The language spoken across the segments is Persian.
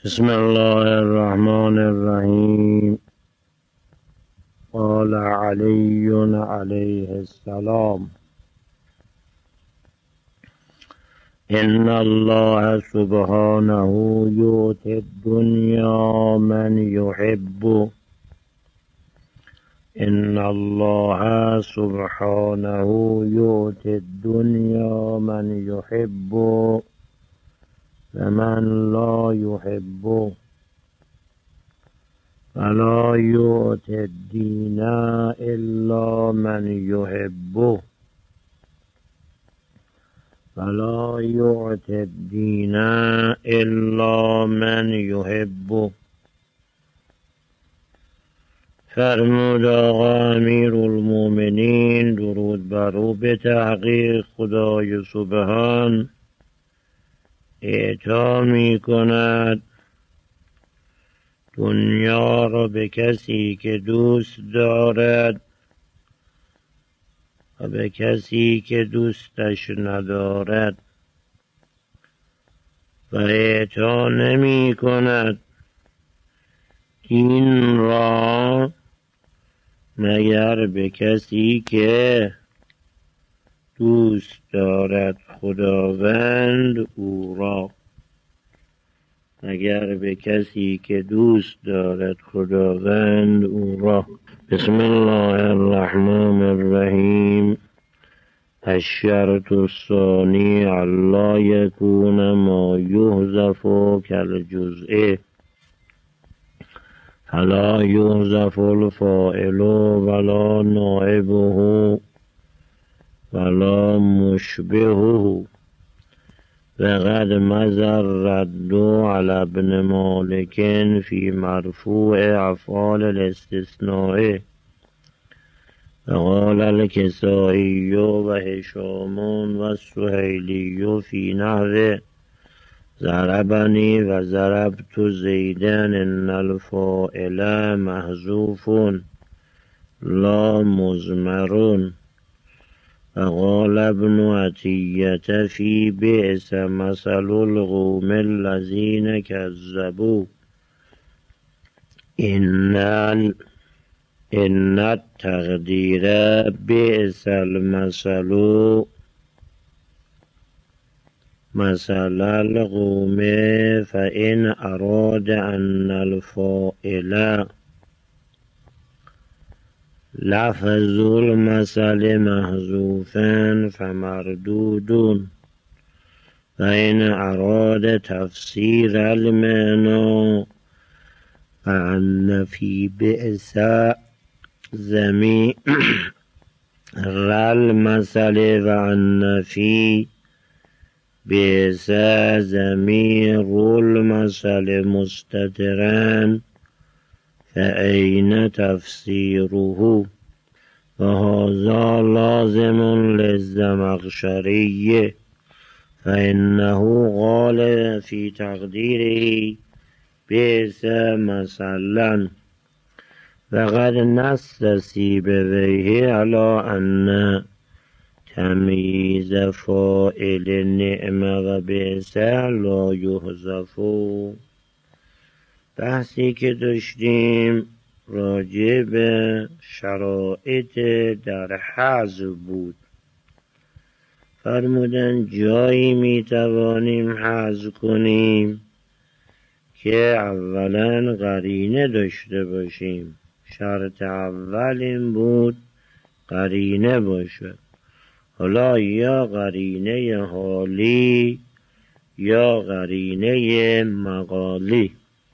بسم الله الرحمن الرحیم. قال علی علیه السلام: ان الله سبحانه یؤتی الدنیا من یحب. ان الله سبحانه یؤتی الدنیا من یحب ومن لا يحب فلا يؤتي الدين إلا من يحب فلا يؤتي الدين إلا من يحب. فرمود آقا امیرالمومنین درود بر او به تحقیق خدای سبحان اعطا می کند دنیا را به کسی که دوست دارد و به کسی که دوستش ندارد و اعطا نمی کند دین را مگر به کسی که دوست دارد خداوند او را، مگر به کسی که دوست دارد خداوند او را. بسم الله الرحمن الرحیم. الشرط الثانی الا یکون ما یحذف کالجزء فلا یحذف الفاعل ولا نائبه ولا مشبهه. وقد مضى الرد على ابن مالك في مرفوع افعال الاستثناء. وقال الكسائي وهشام والسهيلي في نحو ضربني وضربت زيدا ان الفاعل محذوف لا مضمر. وقال ابن عطية في بئس مثل القوم الذين كذبوا إن التقدير بئس المثل مثل القوم فإن أراد أن الفاعل لفظ المثل محذوفا فمردود. فإن أراد تفسير المعنى فأن في بئس ضمير المثل وأن في بئس ضمير المثل مستترا فأين تفسيره؟ وهذا لازم للزمخشري فإنه قال في تقديره بئس مثلا. وقد نص سيبويه على أن تمييز فاعل النعمة وبئس لا يحذف. بحثی که داشتیم راجع به شرایط در حذف بود. فرمودن جایی می توانیم حذف کنیم که اولا قرینه داشته باشیم. شرط اول این بود قرینه باشد، حالا یا قرینه حالی یا قرینه مقالی.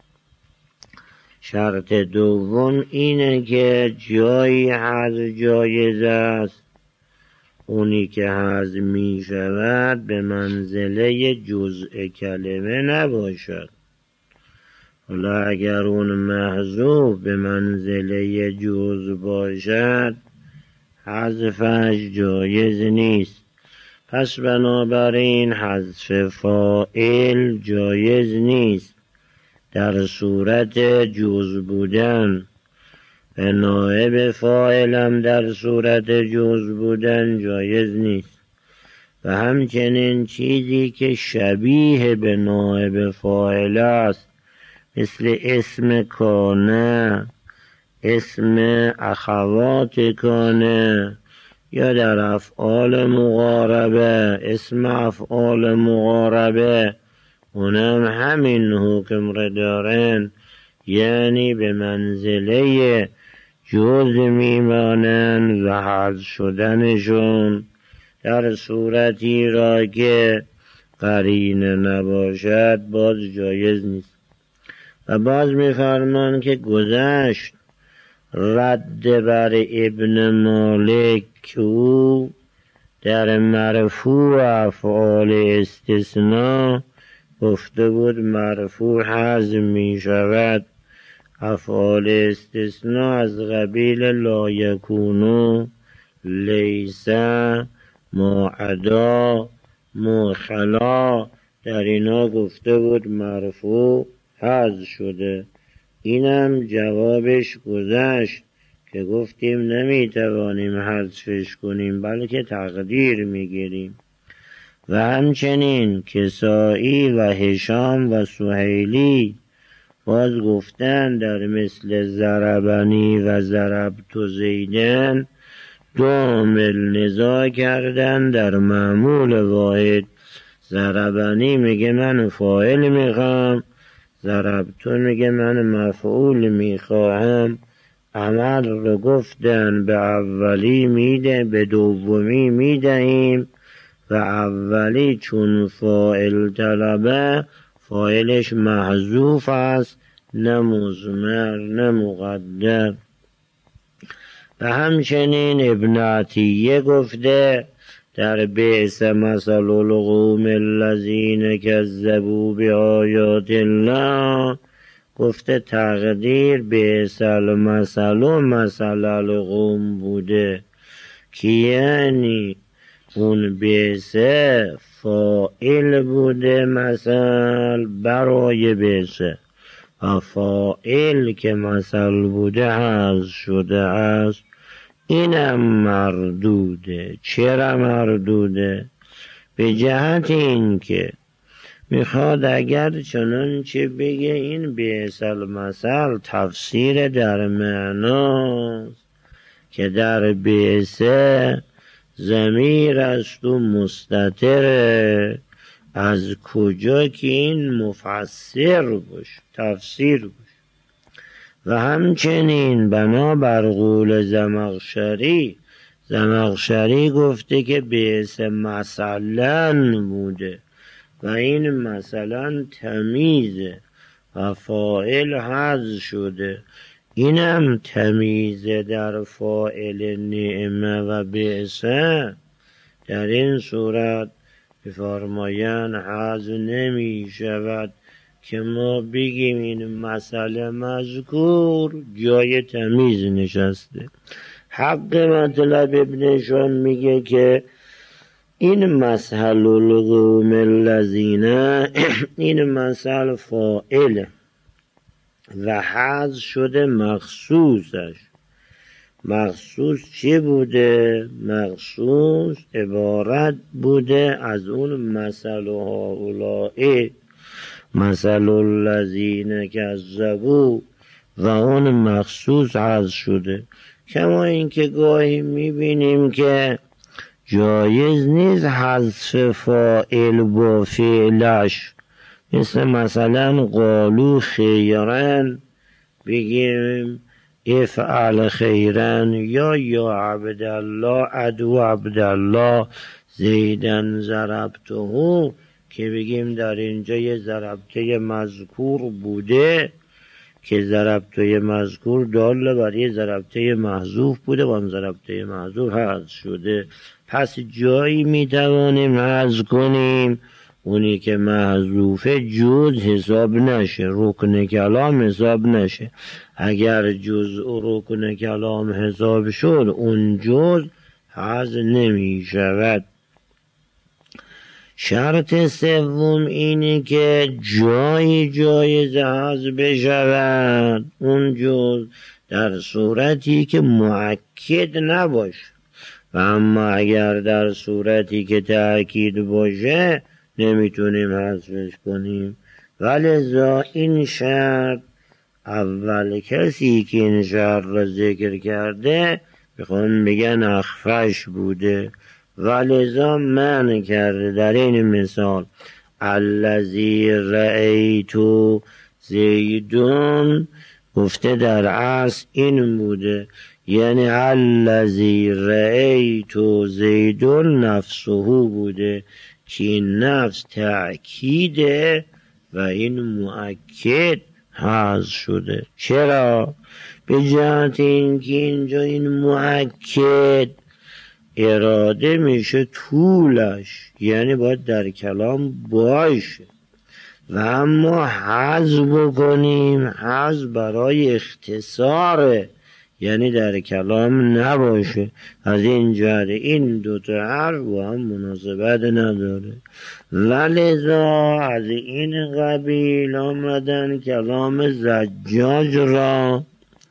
شرط دوم اینه که جایی حذف جایز است، اونی که حذف می شود به منزله جزء کلمه نباشد. حالا اگر اون محذوف به منزله جزء باشد حذفش جایز نیست. پس بنابراین حذف فاعل جایز نیست در صورت جزء بودن و نائب فاعلم در صورت جزء بودن جایز نیست. و همچنین چیزی که شبیه به نائب فاعل است مثل اسم کانه، اسم اخوات کانه، یا در افعال مقاربه، اسم افعال مقاربه، اونم همین حکم را دارن، یعنی به منزله جز میمانند و حذف شدنشون در صورتی را که قرینه نباشد باز جایز نیست. و باز میفرمان که گذشت رد بر ابن مالک که او در مرفوع افعال استثناء گفته بود مرفوع حذف می شود. افعال استثناء از قبیل لا یکونو، لیس، ما عدا، ما خلا، در اینا گفته بود مرفوع حذف شده. اینم جوابش گذشت که گفتیم نمیتوانیم حذفش کنیم بلکه تقدیر میگیریم. و همچنین کسائی و هشام و سهیلی باز گفتن در مثل ضربنی و ضربت زیدن دو عامل نزاع کردن در معمول واحد. ضربنی میگه من فاعل میخوام، ضربتو میگه من مفعول میخواهم. عمل رو گفتن به اولی میده، به دومی میدهیم و اولی چون فاعل طلبه فاعلش محذوف است، نه مضمر نه مقدر. و همچنین ابن عطیه گفته در بئس مثل القوم الذین کذبوا بآیات الله، گفته تقدیر بئس المثل مثل القوم بوده که یعنی اون بئس فاعل بوده مثل برای بئس و فاعل که مثل بوده حذف شده است. اینم مردوده. چرا مردوده؟ به جهت این که میخواد اگر چنانچه بگه این بئس المثل تفسیر در معناست که در بئس ضمیر است و مستتره، از کجا که این مفسر باش، تفسیر باش. و همچنین بنابر قول زمخشری گفته که بئس مثلا بوده و این مثلا تمیزه و فاعل حذف شده. اینم تمیزه در فاعل نعمه و بئس. در این صورت بفرمایند حذف نمی شود که ما بگیم این مسئله مذکور جای تمیز نشسته. حق مطلب ابن هشام میگه که این مثل القوم الذین، این مثل فاعل و حذف شده مخصوصش. مخصوص چی بوده؟ مخصوص عبارت بوده از اون مثل هؤلاء، مثل الذین کذبوا، و اون مخصوص حذف شده. کما اینکه گاهی میبینیم که جایز نیست حذف فاعل با فعلش، مثلا قالوا خیرن بگیم افعل خیرن، یا عبدالله ادعو عبدالله زیدن ضربته، که بگیم در اینجا یه ضربته مذکور بوده که ضربته مذکور دال بر یه ضربته محذوف بوده و اون ضربته محذوف حذف شده. پس جایی میتوانیم حذف کنیم اونی که محذوفه جز حساب نشه، رکن کلام حساب نشه. اگر جز رکن کلام حساب شد اون جز حذف نمی شود. شرط سوم اینه که جایی جایز حذف بشود، اون جز در صورتی که مؤکد نباشه. و اما اگر در صورتی که تأکید باشه نمیتونیم حذفش کنیم. ولذا این شرط اول کسی که این شرط را ذکر کرده بخوان بگن اخفش بوده، ولذا منع کرده. در این مثال الذی رأیت زیدون گفته در اصل این بوده، یعنی الذی رأیت زیدون نفسه بوده که این نفس تأکیده و این مؤکد حذف شده. چرا؟ به جهت اینکه اینجا این مؤکد اراده میشه طولش، یعنی باید در کلام باشه، و اما حذف بکنیم حذف برای اختصاره، یعنی در کلام نباشه. از این جهت این دوتا حرف با هم مناسبت نداره، ولذا از این قبیل آمدن کلام زجاج را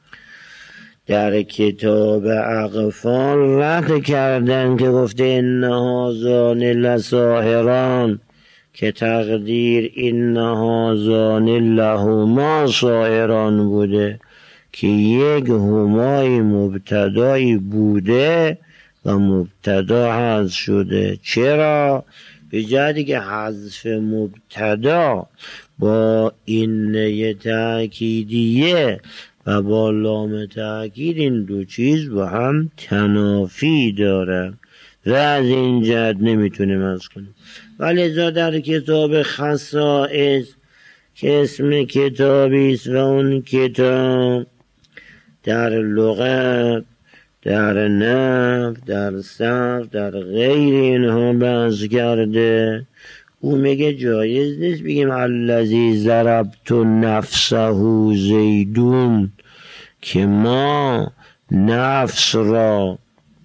در کتاب اقفال رد کردن که گفته ان هذان لساحران، که تقدیر این هذان لهما ساحران بوده که یک همای مبتدایی بوده و مبتدا حذف شده. چرا؟ به جهتی که حذف مبتدا با این نیه تأکیدیه و با لام تأکید این دو چیز با هم تنافی دارن و از این جهت نمیتونیم از کنیم. ولذا در کتاب خصائص که اسم کتابی است و اون کتاب در لغت، در نحو، در صرف، در غیر اینها بحث کرده، او میگه جایز نیست بگیم الذی ضربت نفسه زیدون، که ما نفس را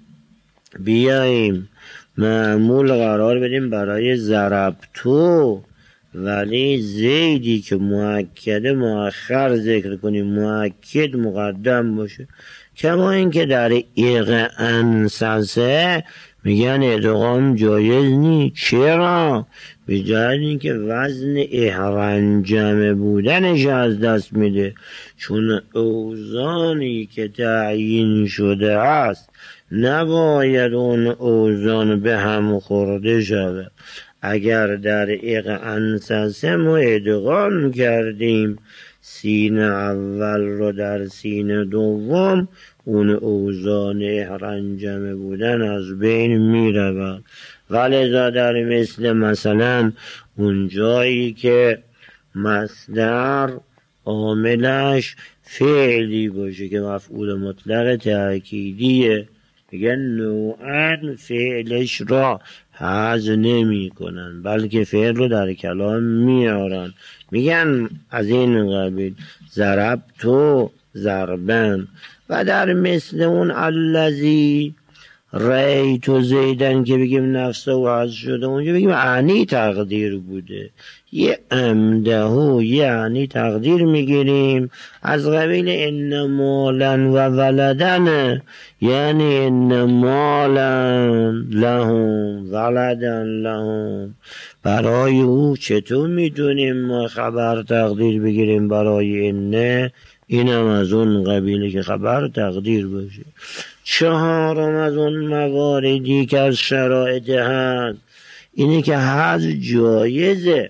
بیاییم معمول قرار بدیم برای ضربتو، ولی زیدی که مؤکده مؤخر ذکر کنیم، مؤکد مقدم باشه. کما اینکه در اغنسسه میگن ادغام جایز نی. چرا؟ به جهت اینکه وزن احرنجمه بودنش از دست میده، چون اوزانی که تعیین شده است نباید اون اوزان به هم خورده شود. اگر در اغنسسه ما ادغام کردیم سین اول رو در سین دوم، اون اوزان احرنجمه بودن از بین می رود. ولذا در مثلا اون جایی که مصدر عاملش فعلی باشه که مفعول مطلق تأکیدیه، میگن نوعاً فعلش را حذف نمی کنن بلکه فعل رو در کلام میارن، میگن از این قبیل ضربتو ضربن. و در مثل اون الذی رأیت زیدن که بگیم نفسه و حذف شده، اونجا بگیم اعنی تقدیر بوده، یه امده یعنی تقدیر میگیریم از قبیل ان مالا و ولدن، یعنی ان مالا لهم ولدن لهم. برای او چطور میدونیم ما خبر تقدیر بگیریم برای اینه؟ اینم از اون قبیله که خبر تقدیر باشه. چهارم از اون مواردی که از شرایط هست اینه که حذف جایزه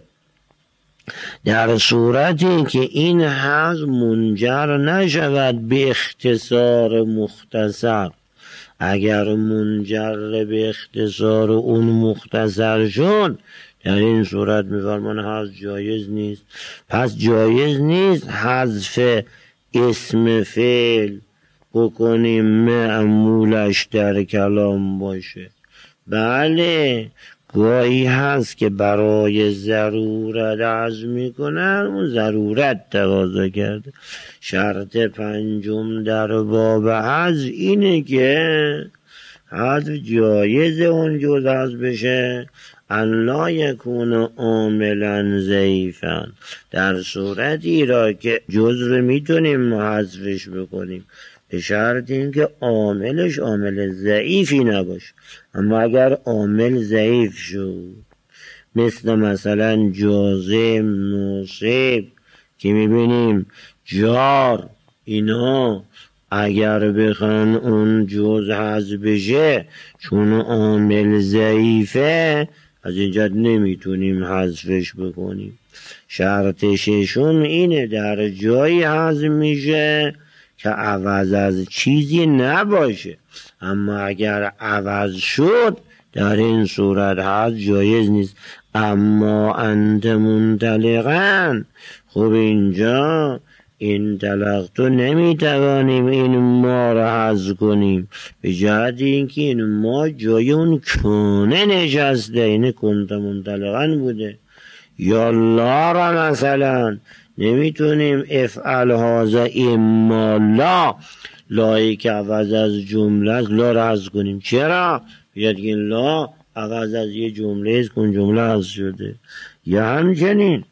در صورتی که این حذف منجر نشود به اختصار مختصر. اگر منجر به اختصار اون مختصر شد، در این صورت می‌فرمان حذف جایز نیست. پس جایز نیست حذف اسم فعل بکنیم معمولش در کلام باشه. بله گاهی هست که برای ضرورت حذف میکنن، اون ضرورت تقاضا کرده. شرط پنجم در باب حذف اینه که حذف جایز اون جز حذف بشه ان لا یکون عاملا ضعیفا، در صورتی را که جزء میتونیم حذفش بکنیم به شرط اینکه عاملش عامل ضعیفی نباشه. اما اگر عامل ضعیف شد مثلا جازم، ناصب که میبینیم جار اینا اگر بخوان اون جز حذف بشه چون عامل ضعیفه از اینجا نمیتونیم حذفش بکنیم. شرط ششم اینه در جایی حذف میشه که عوض از چیزی نباشه، اما اگر عوض شد در این صورت حذف جایز نیست. اما انت منطلقن، خب اینجا این طلقتو نمیتوانیم این ما را حذف کنیم به جهت اینکه این ما جای اون کونه نشسته، این کنت منطلقن بوده. یا لا را مثلا نمیتونیم افعل هذا اما لا، لایی که عوض از جمله است لا را حذف کنیم. چرا؟ بیاد که لا عوض از یه جمله است کن جمله حذف شده. یا همچنین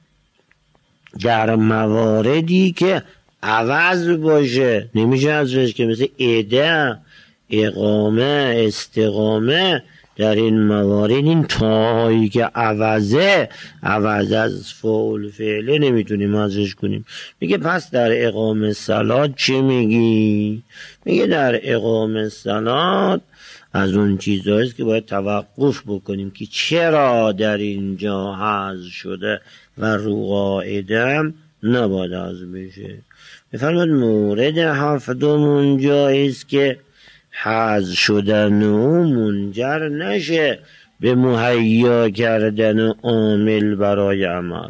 در مواردی که عوض باشه نمیشه حذفش که مثل عده، اقامه، استقامه، در این موارد این تاهایی که عوضه عوض از فعل فعله نمیتونیم حذفش کنیم. میگه پس در اقامه صلات چه میگی؟ میگه در اقامه صلات از اون چیزهاییست که باید توقف بکنیم که چرا در اینجا حذف شده و رو قاعدم نباید حذف بشه. بفرماد مورد هفتم اونجاییست که حذف شدن او منجر نشه به مهیا کردن عامل برای عمل.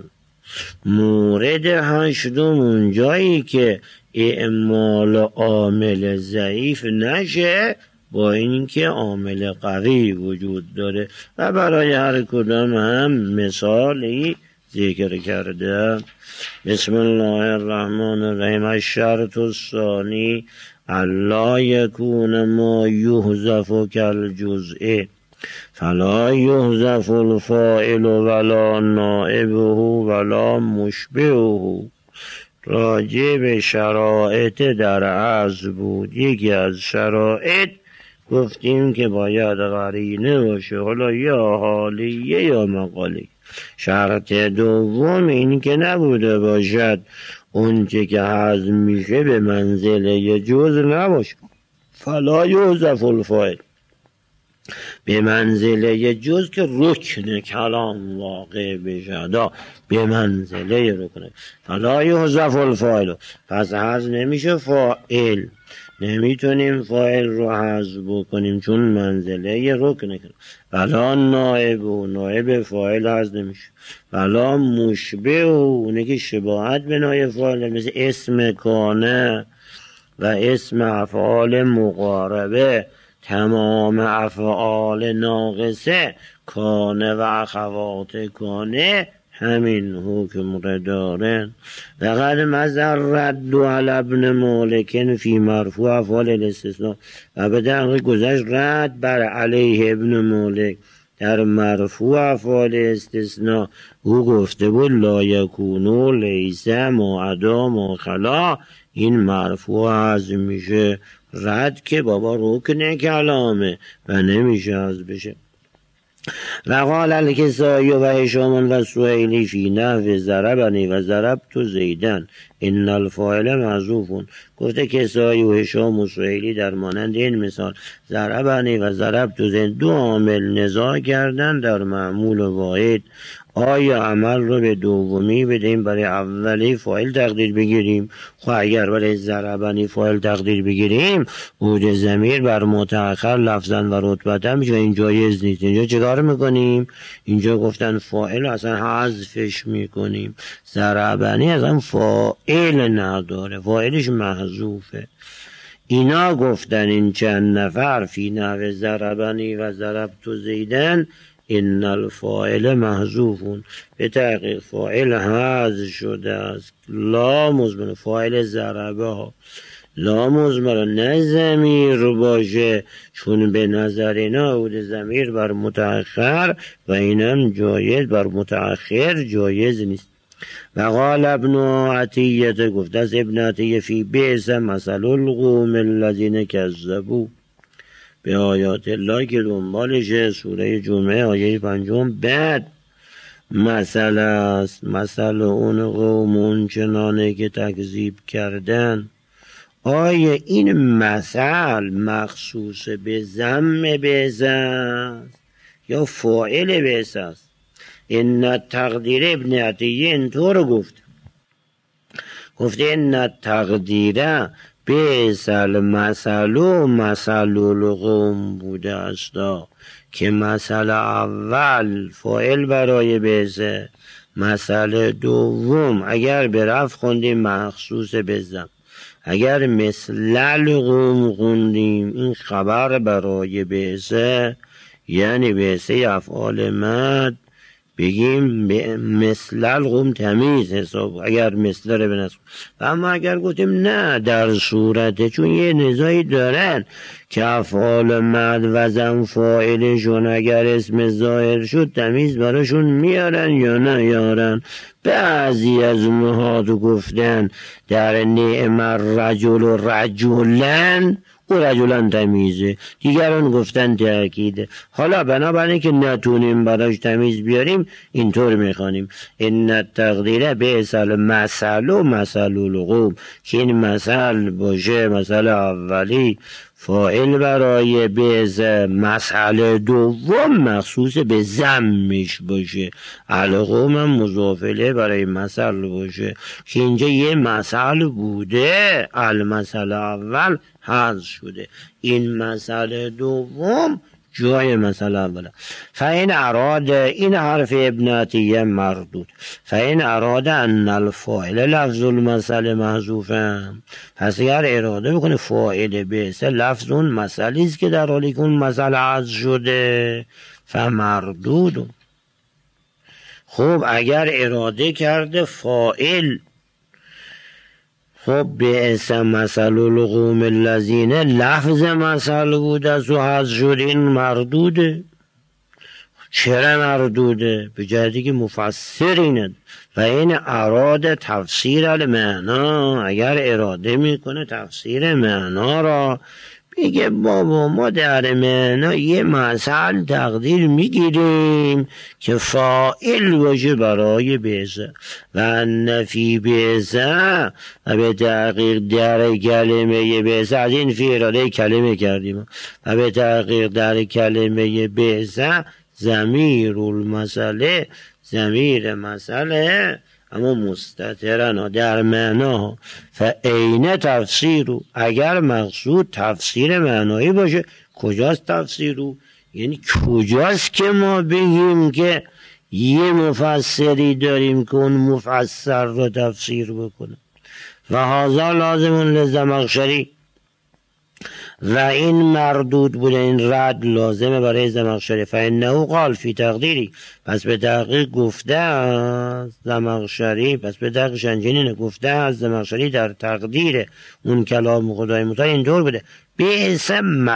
مورد هشتم اونجایی که اعمال عامل ضعیف نشه با اینکه عامل قوی وجود داره و برای هر کدام هم مثالی ذکر کرده. بسم الله الرحمن الرحیم. الشرط الثانی الا یکون ما یحذف کالجزء فلا یحذف الفاعل ولا نائبه ولا مشبهه. راجع به شرایط در عزم بود. یکی از شرایط گفتیم که باید قرینه باشه، حالا یا حالیه یا مقالی. شرط دوم این که نبوده باشد اون که حذف میشه به منزله جز نباشه، فلا یحذف الفاعل، به منزله جز که رکن کلام واقع بشه، به منزله رکن. فلا یحذف الفاعل، پس حذف نمیشه فاعل، نمیتونیم فاعل رو حذف بکنیم چون منزله رکن کلام. فلا نائب، و نائب فاعل حذف نمیشه. فلا مشبه، اونه که شباهت به نائب فاعل مثل اسم کانه و اسم افعال مقاربه. تمام افعال ناقصه کانه و اخوات کانه همین حکم را دارن. لقد مضى الرد علی ابن مالک فی مرفوع افعال الاستثناء، و به دقیق گذشت رد بر علیه ابن مالک در مرفوع افعال استثناء. او گفته بود لا یکونو لیس ما عدا ما خلا، این مرفوع حذف میشه. رد که بابا رکن کلامه و نمیشه حذف بشه. وقال الکسایی و هشام و سهیلی فی نحو ضربنی و ضربت زیدن ان الفاعل محذوف. گفته کسایی و هشام و سهیلی در مانند این مثال ضربنی و ضربت زیدن دو عامل نزاع کردن در معمول واحد. آیا عمل رو به دومی بدیم برای اولی فاعل تقدیر بگیریم؟ خب اگر برای ضربنی فاعل تقدیر بگیریم عود ضمیر بر متأخر لفظاً و رتبتاً میشه، این جایز نیست. اینجا چیکار میکنیم؟ اینجا گفتن فاعل اصلا حذفش میکنیم. ضربنی اصلا فاعل نداره، فاعلش محذوفه. اینا گفتن این چند نفر فی نحو ضربنی و ضربت زیدن ان الفاعل محذوفون، به تحقیق فاعل حذف شده است. لا مضمر، فاعل ضربه ها لا مضمر، نه ضمیر باشه، چون به نظر اینا عود ضمیر بر متأخر و اینم جایز بر متأخر جایز نیست. و قال ابن عطیه، گفته از ابن عطیه فی بیس مثل القوم الذین کذبوا به آیات الله که دنبالشه سوره جمعه آیه 5 بعد مسئله است. مسئله اون قوم اون چنانه که تکذیب کردن. آیا این مثل مخصوص به ذم بعثه است یا فاعل بعثه است؟ این تقدیر ابن عطیه اینطور گفته این تقدیر بعث المثل مثل القوم بوده است، که مثل اول فاعل برای بعثه، مثل دوم اگر به رفع خوندیم مخصوص به ذم، اگر مثل القوم خوندیم این خبر برای بعثه، یعنی بعثه افعال مد، بگیم مثل القوم تمیز حساب اگر مثل رو بنصب. اما اگر گفتیم نه در صورته، چون یه نزاعی دارن که افعال مد وزن فاعلشون اگر اسم ظاهر شد تمیز براشون میارن یا نیارن. بعضی از نهاد گفتن در نعم الرجل و رجلن او رجلن تمیزه، دیگران گفتن تأکیده. حالا بنابراین که نتونیم براش تمیز بیاریم اینطور میخوانیم این تقدیره بعث المثل و مثل القوم، که این مثل باشه مثل اولی فاعل برای بعث، مسئله دوم مخصوص به ذمش باشه، القوم هم مضاف الیه برای مثل باشه، که اینجا یه مثل بوده المثل اول حذف شده، این مسئله دوم جای مسئله اوله. فین اراد، این حرف ابن عطیه مردود، فین اراد ان الفاعل لفظ المثل محذوفه، پس اگر اراده بکنه فاعل بعثه لفظ اون مسئله است که در حالی که اون مسئله حذف شده فمردود. خب اگر اراده کرده فاعل خب بعث مثل القوم الذین لفظ مثل بوده است و حذف شد، این مردوده. چرا مردوده؟ به جهتی که مفسر اینه و این اراد تفسیر المعنا، اگر اراده میکنه تفسیر معنا را، میگه بابا ما در معنا یه مثل تقدیر میگیریم که فاعل باشه برای بعثه و نفی بعثه و به تحقیق در کلمه بعثه، از این فی اراده کلمه کردیم و به تحقیق در کلمه بعثه ضمیر المثله، ضمیر مسئله اما مستترن در معنا، فعین تفسیرو، اگر مقصود تفسیر معنایی باشه کجاست تفسیرو؟ یعنی کجاست که ما بگیم که یه مفسری داریم که اون مفسر رو تفسیر بکنه. و هذا لازمون لزمخشری، و این مردود بوده، این رد لازمه برای زمخشری. فانه قال فی تقدیری، پس به تحقیق گفته از زمخشری، پس به تحقیق شنجنین گفته از زمخشری در تقدیر اون کلام خدای متعال اینطور بوده بعث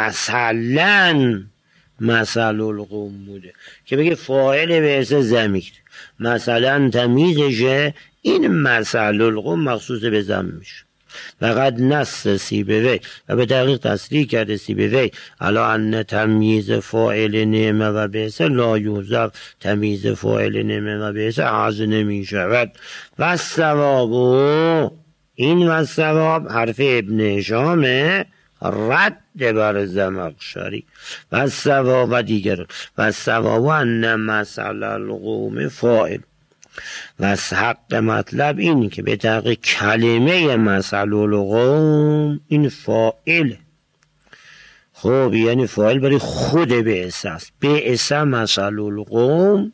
مثلا مثل القوم بوده، که بگه فاعل بعث ضمیر مثلا تمیزشه، این مثل القوم مخصوص به ضمش. و قد نص سیبوی، و به دقیق تصریح کرده سیبوی علا ان تمییز فاعل نعمه و بعثه لا یوزف، تمییز فاعل نعمه و بعثه عرض نمی شود. و ثواب، این و ثواب حرف ابن هشامه رد بر زمخشری. و ثواب و دیگر و ثواب ان مثل القوم فاعل، و حق مطلب این که به تحقیق کلمه مثل القوم این فاعل، خب یعنی فاعل برای خود بعث است، بعث مثل القوم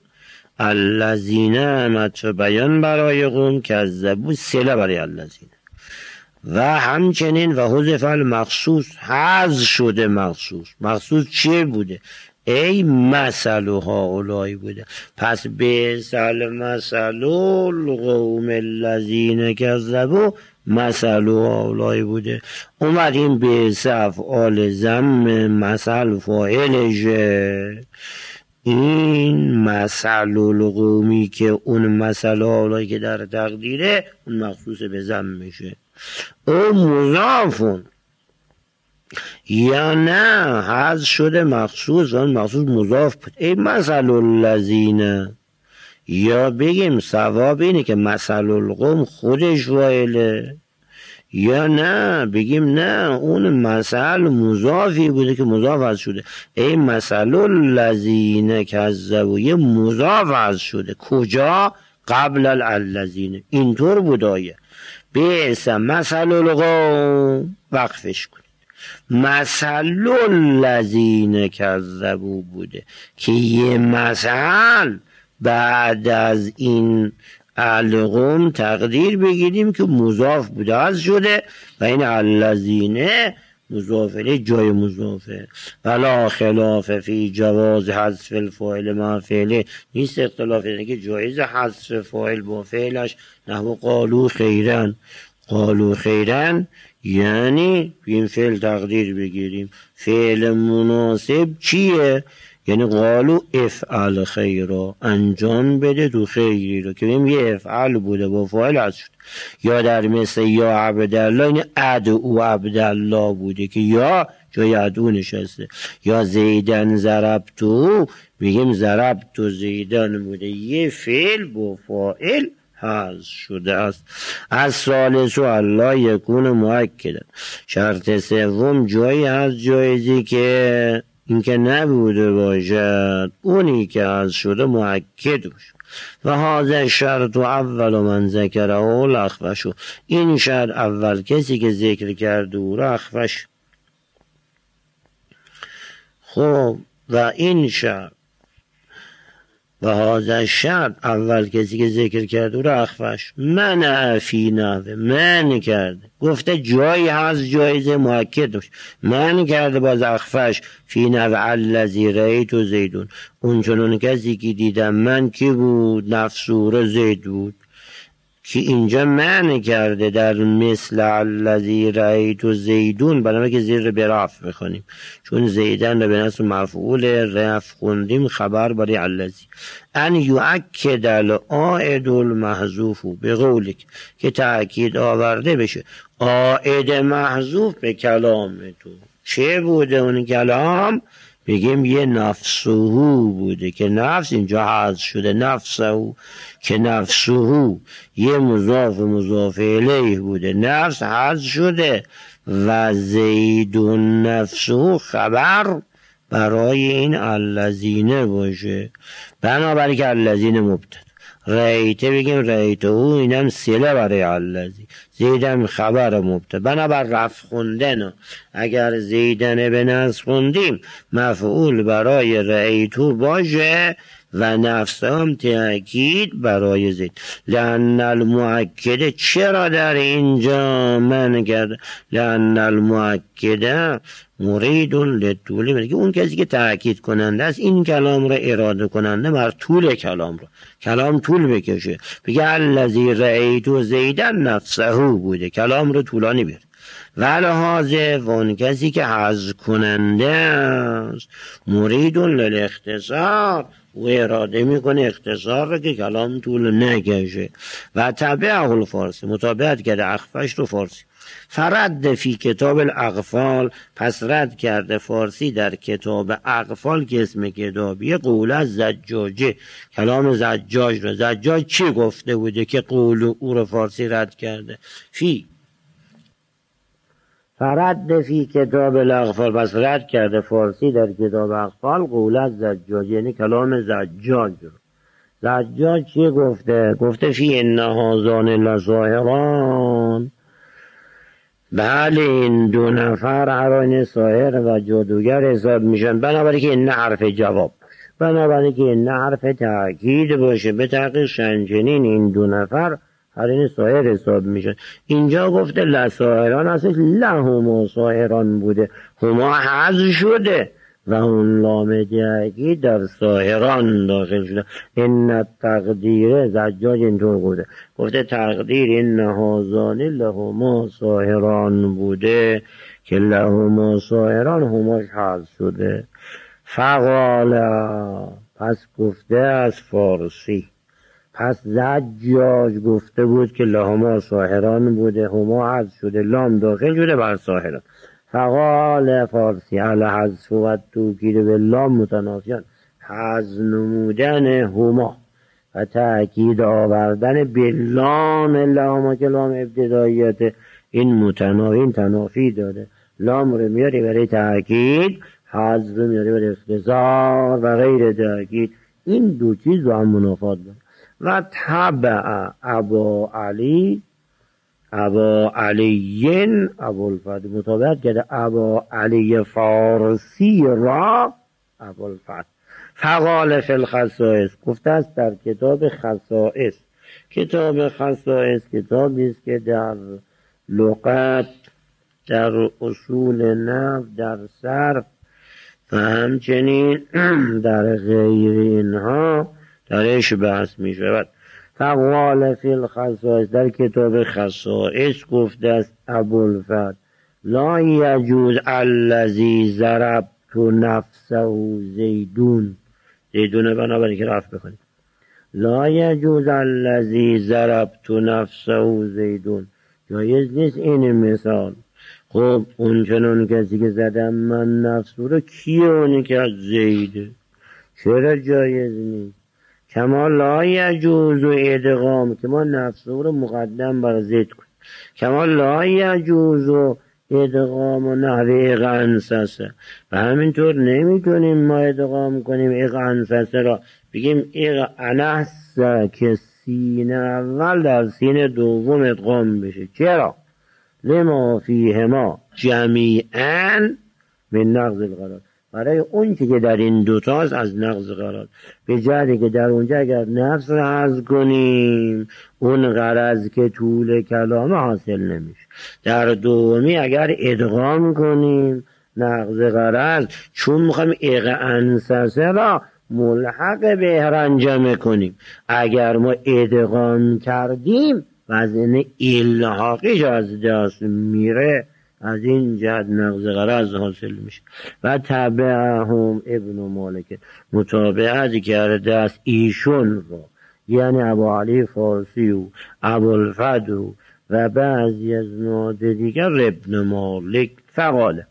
الذین مطف بیان برای قوم کذبوا، صله برای الذین، و همچنین و حذف المخصوص، حذف شده مخصوص. مخصوص چه بوده؟ ای مثل هؤلاء بوده، پس مثل مثل القوم الذین کذبوا مثل هؤلاء بوده. اومد این به افعال ذم مثل فاعلشه، این مثل القومی که اون مثل هؤلاء که در تقدیره اون مخصوص به ذم میشه، او مضافون یا نه حذف شده مخصوص، اون مخصوص مضاف بود. ای مثل الذین، یا بگیم ثواب اینه که مثل القوم خودش فاعله، یا نه بگیم نه اون مثل مضافی بوده که مضاف حذف شده. ای مثل الذین کذبوا یه مضاف حذف شده. کجا؟ قبل الذین. اینطور بوده بیس مثل القوم وقفش کنید. مثل الذین کذبوا بوده که یه مثل بعد از این القوم تقدیر بگیریم که مضاف بوده از شده و این الذین مضافه جای مضافه. ولا خلاف فی جواز حذف الفاعل مع فعله. نیست اختلاف اینه که جایز حذف فاعل با فعلش. نحو قالوا خیرن. قالوا خیرن یعنی این فعل تقدیر بگیریم فعل مناسب چیه؟ یعنی قالوا افعل خیرا، انجام بده تو خیری رو، که بیم یه افعل بوده با فاعل هست شد. یا در مثل یا عبدالله این ادعو عبدالله بوده که یا جای ادعو نشسته. یا زیدن ضربتو بگیم ضربتو زیدن بوده یه فعل با فاعل حذف شده است. از ثالث و الله یکون مؤکدا. شرط سوم جایی از جایزی که این که نبوده باشد اونی که از شده مؤکد باشه. و هذا شرط و اول من ذکره الاخفش. این شرط اول کسی که ذکر کرده او را اخفش. خب و این شرط و هذا شرط اول کسی که ذکر کرده او را اخفش. من فی نحوه من کرده گفته جایی هست جایزه مؤکد باشه. من کرده باز اخفش فی نحوه الذی رأیت زیدون. اون چنون کسی که دیدم من کی بود؟ نفسور زید بود که اینجا من کرده در مثل الذی رأیت زیدون بنابراین که زیر به رفع بخونیم چون زیدن رو به نصب مفعول رفع خوندیم خبر برای الذی. ان یؤکد العائد المحذوف به قولک که تأکید آورده بشه عائد محذوف به کلام تو. چه بوده اون کلام؟ بگیم یه نفسهو بوده که نفس اینجا حذف شده نفسهو که نفسهو یه مضاف الیه بوده نفس حذف شده و زیدون نفسهو خبر برای این الذین باشه. بنابراین که الذین مبتدا رأیته بگیم رأیته او اینم سله برای الذی زیدن خبر مبتدا. بنابر رفع خوندن اگر زیدن به نصب خوندیم مفعول برای رأیتو باشه و نفس هم تأکید برای زید. لأن المؤکده چرا در اینجا من کرده؟ لأن المؤکده مرید لطوله میگه اون کسی که تأکید کننده است این کلام را اراده کننده بر طول کلام را کلام طول بکشه. بگه الذی رأیت زیدن نفسه بوده کلام رو طولانی بیاره. ولهذا و اون کسی که حذف کننده است مرید للاختصار و اراده میکنه اختصار را که کلام طول نکشه. و تبعه الفارسی مطابقت کرده اخفش رو فارسی. فرد فی کتاب الاغفال پس رد کرده فارسی در کتاب اغفال که اسم کتابیه قول از زجاجه کلام زجاج رو. زجاج چی گفته بوده که قول او رو فارسی رد کرده؟ فی فرد فی کتاب الاغفال پس رد کرده فارسی در کتاب اغفال قول از زجاج یعنی کلام زجاج رو. زجاج چی گفته؟ گفته فی ان هذان لساحران بله این دو نفر هران ساحر و جادوگر حساب میشن. بنابراین که این حرف جواب باشه بنابراین که این حرف تأکید باشه به تحقیق شنجنین این دو نفر هران ساحر حساب میشن. اینجا گفته لساحران اصلا لهما ساحران بوده هما حذف شده و اون لام تأکید در ساحران داخل شده. این تقدیر زجاج اینطور بوده گفته تقدیر این هذان لهما ساحران بوده که لهما ساحران هماش حذف شده. فقال پس گفته از فارسی پس زجاج گفته بود که لهما ساحران بوده هما حذف شده لام داخل شده بر ساحران. فقال فارسی علی حذف و توکید به لام متناسیان حذف نمودن هما و تأکید آوردن بلام لام که لام ابتداییت این تنافی داره. لام رو میاری برای تأکید، حذف رو میاری برای اختصار و غیر تأکید. این دو چیز با هم منافات داره. و تبع ابا علیین ابوالفتح، مطابقت کرده ابا علی فارسی را ابوالفتح. فقال فی الخصائص، گفته است در کتاب خصائص. کتاب خصائص کتابی است که در لغت، در اصول نحو، در صرف و همچنین در غیر اینها درش بحث می شود. فقال فی الخصائص، در کتاب خصائص گفته است ابوالفتح لا یجوز الذی ضربت نفسه زیدون بنابراین که رفع بکنیم. لا یجوز الذی ضربت نفسه زیدون، جایز نیست این مثال. خب اون چنان کسی که زدم من نفس رو، کیه اونی که از زیده؟ چرا جایز نیست؟ کما لا یجوز ادغام، که ما نفس رو مقدم بر زید کنیم. کما لا یجوز ادغام و نحوه اغنسسه، و همینطور نمیتونیم ما ادغام کنیم اغنسسه را بگیم اغنسه که سین اول در سین دوم ادغام بشه. چرا؟ لما فیهما جمیعاً من نقض القرار، برای اون که در این دوتاست از نقض قرار، به جهتی که در اونجا اگر نفس رو حذف کنیم اون غرض که طول کلام حاصل نمیشه. در دومی اگر ادغام کنیم نقض غرض، چون میخوایم انسسه را ملحق به هرنجمه کنیم. اگر ما ادغام کردیم وزن الحاقیش از دست میره، از این جهت نقض غرض حاصل میشه. و تبعهم ابن مالک، متابعت کرده است ایشون را، یعنی ابو علی فارسی و ابوالفتح و بعضی از نوادر دیگر ابن مالک. فقال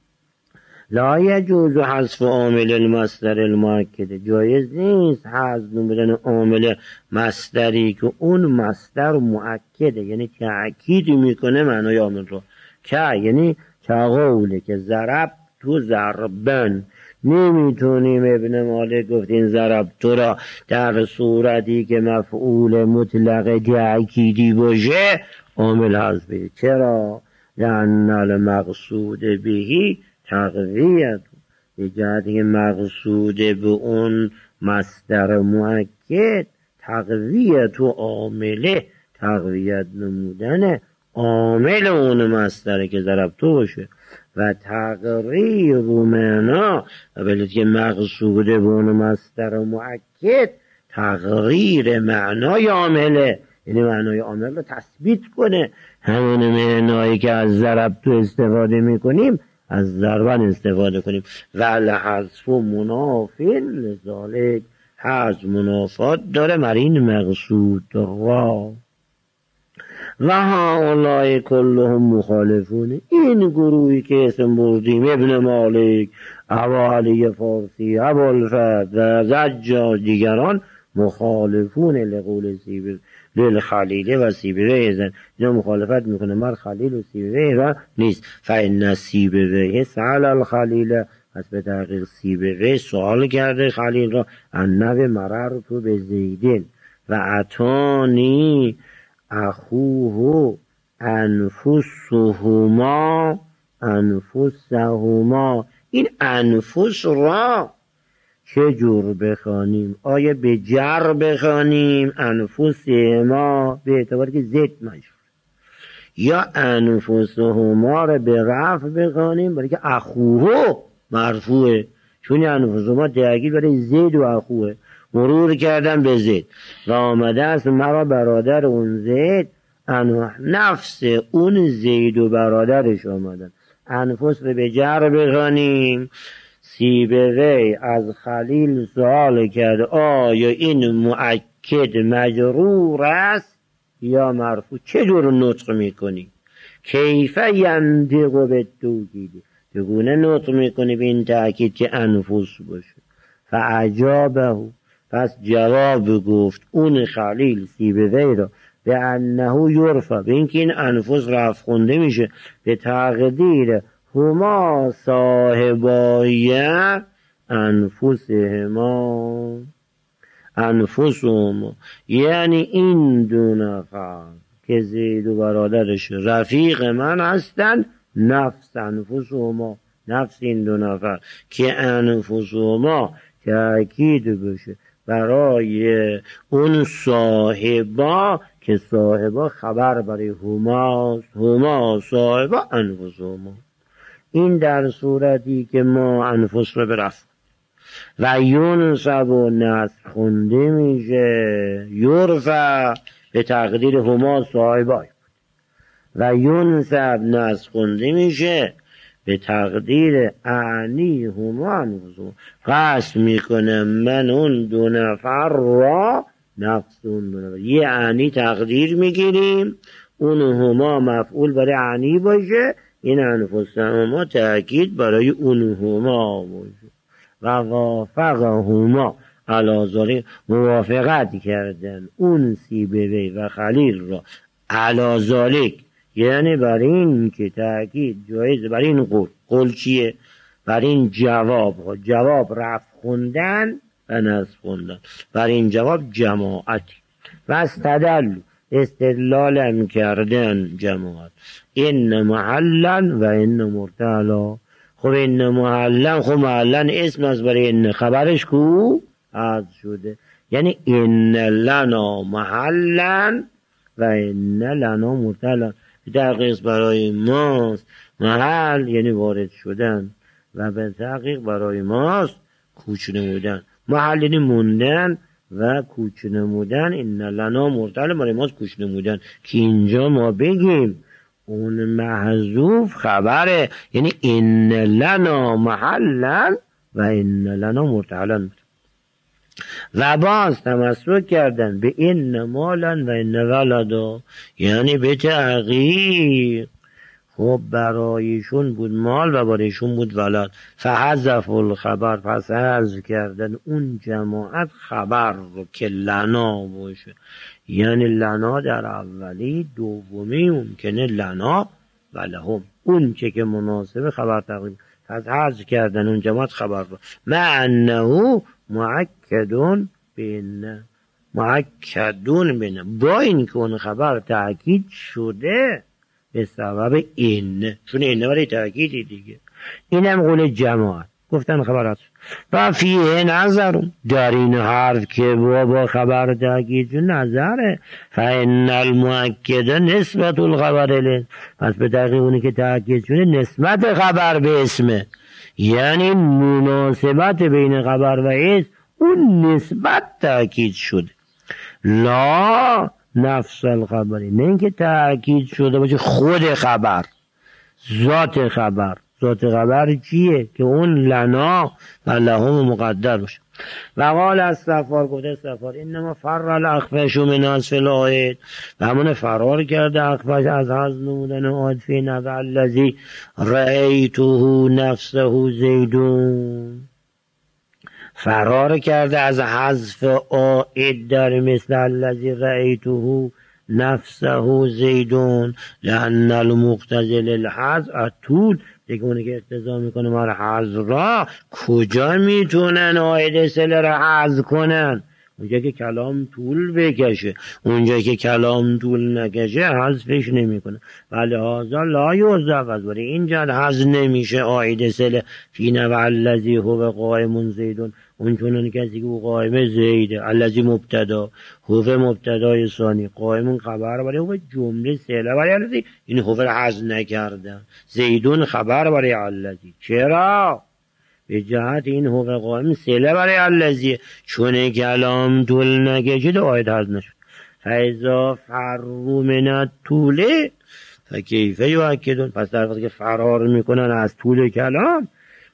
لا یجوز حذف عامل المصدر المؤکد، جایز نیست حذف بدن عامل مصدری که اون مصدر مؤکده، یعنی تأکید میکنه معنای عامل رو. که یعنی قوله که ضرب تو ضربن، نمیتونیم ابن مالک گفت این ضرب تو را در صورتی که مفعول مطلق تأکیدی باشه عامل حذف بشه. چرا؟ لأن المقصود بهی تقویت، به جهتی مقصود به اون مصدر مؤکد تقویت و عامله، تقویت نمودن عامل اون مصدره که ضربتو باشه و تغییر معنا، ولی که مقصود به اون مصدر مؤکد تغییر معنای عامله، یعنی معنای عامل رو تثبیت کنه. همون معنایی که از ضربتو استفاده میکنیم از ضربن استفاده کنیم. و الحذف منافی لذالک، حذف منافات داره مر این مقصود را. و هؤلاء کلهم مخالفون، این گروهی که اسم بردیم ابن مالک، ابو علی فارسی، ابوالفتح و زجاج دیگران، مخالفون لقول سیبوی للخلیل و سیبوی ازن، اینا مخالفت میکنه مر خلیل و سیبوی را نیست. فإن سیبوی سأل الخلیل، پس به تحقیق سیبوی سوال کرده خلیل را، انو مررت به زیدین و اتانی اخوه انفسهما. این انفس را چه جور بخوانیم؟ آیا به جر بخوانیم انفسهما به اعتبار که زد مجرور، یا انفسهما را به رفع بخوانیم برای که اخوه مرفوعه؟ چون انفسهما تأکید برای زید و اخوه، مرور کردن به زید و آمده است مرا برادر اون زید، نفس اون زید و برادرش آمدن. انفس رو به جر بخوانیم. سیبوی از خلیل سوال کرد آیا این مؤکد مجرور است یا مرفوع؟ چه جور نطق میکنی؟ کیف ینطق بالتوکید، چگونه نطق میکنی به این تأکید که انفس باشه؟ فعجابه، پس جواب گفت اون خلیل سیبوی را به انه یرفع، به اینکه این انفس رفع خونده میشه به تقدیر هما صاحبای انفسهما، انفسهما یعنی این دو نفر که زید و برادرش رفیق من هستند، نفس انفسهما، نفس این دو نفر که انفسهما تأکید بشه برای اون صاحبا که صاحبا خبر برای هما، هما صاحبا انفسهما. این در صورتی که ما انفس رو برفت و ینصب و نصب خونده میشه یرفع به تقدیر هما صاحبای و ینصب نصب خونده میشه به تقدیر اعنی هما انفسهما. قصد میکنم من اون دو نفر را، نفس اون دو نفر، یه اعنی تقدیر میگیریم، اون هما مفعول برای اعنی باشه، این انفسهما تأکید برای اون هما باشه. و وافقهما علی ذلک، موافقت کردن اون سیبوی و خلیل را علی ذلک، یعنی بر این که تأکید جایز بر این قول. قول چیه؟ بر این جواب، جواب رفع خوندن و نصب خوندن، بر این جواب جماعتی. و استدل، استدلالم کردن جماعت، این محلا و این مرتعلا. خب این محلا، خب محلا اسم از برای این، خبرش کو حذف شده، یعنی این لنا محلا و این لنا مرتعلا. در قیس برای ماست محل یعنی وارد شدن و به تحقیق برای ماست کوچ نمودن. محل یعنی موندن و کوچ نمودن. این لنا مرتعلا برای ماست کوچ نمودن که اینجا ما بگیم اون محذوف خبره، یعنی این لنا محلا و این لنا مرتعلا. و باز تمسک کردن به این مالا و این ولدا، یعنی به تحقیق خب برایشون بود مال و برایشون بود ولد. فحذف الخبر، پس حذف کردن اون جماعت خبر رو که لنا باشه، یعنی لنا در اولی، دومی ممکنه لنا و لهم، اون که مناسب خبر تقدیم. پس حذف کردن اون جماعت خبر رو مع انه مؤکدون بین، مؤکدون بین، با این که اون خبر تأکید شده به سبب این، چون این برای تأکیدی دیگه. اینم قول جماعت گفتن خبر هست. و فیه نظر، در این حرف که با خبر تأکید نظره. فإن المؤکد نسبت الخبر الیه، پس به دقیق اونی که تأکید شده نسبت خبر به اسمه، یعنی مناسبت بین خبر و اسم اون نسبت تأکید شده. لا نفس الخبری، نه اینکه تأکید شده باشه خود خبر، ذات خبر. ذات خبر چیه؟ که اون لنا و لهم مقدر باشه. و قال استغفار، گفته استغفار انما فر الاخفش من حذف العائد، و همون فرار کرده اخفش از حذف نمودن عائد فی نفع الذی رأیته نفسه زیدون، فرار کرده از حذف عائد در مثل الذی رأیته نفسه زیدون، لأن المقتضی للحذف الطول، دیگه اونی که اقتضا میکنه مال حذف را، کجا میتونن عائد صله را حذف کنن؟ اونجا که کلام طول بکشه. اونجا که کلام طول نکشه حذفش نمیکنه. ولی هذا لا یحذف، از برای اینجا حذف نمیشه عائد صله فی نفع الذی هو قائم زیدون، اون چونون کسی که او قائم زیده، الذی مبتدا، هو مبتدای ثانی، قائم خبر برای هو جمله صله برای الذی، این هو را حذف نکردن. زیدون خبر برای الذی، چرا؟ به جهت این هو قائم صله برای الذی، چون کلام طول نکشید عائد حذف نشد. فاذا فروا من الطول فکیف یؤکدون، پس در وقتی که فرار میکنن از طول کلام،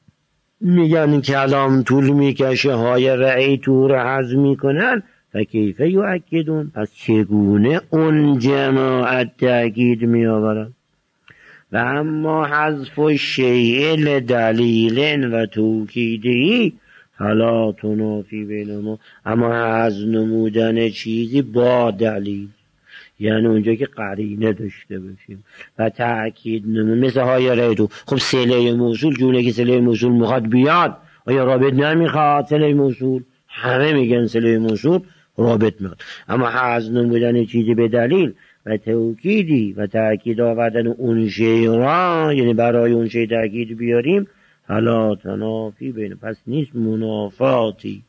میگن کلام طول میکشه، های رأیتو رو حذف میکنن، فکیف یؤکدون، پس چگونه اون جماعت تأکید میآورن؟ و اما حذف الشیء لدلیل و توکیدی، فلا تنافی بینهما، اما از نمودن چیزی با دلیل، یعنی اونجا که قرینه داشته باشیم و تأکید مثل های ریتو. خب صله موصول جونه که صله موصول میخواد بیاد، آیا رابط نمیخواد؟ صله موصول همه میگن صله موصول رابط میخواد، اما از نمودن چیزی به دلیل و توکیدی و تأکید آوردن اون شی را، یعنی برای اون شی تأکید بیاریم، حالا تنافی بین، پس نیست منافاتی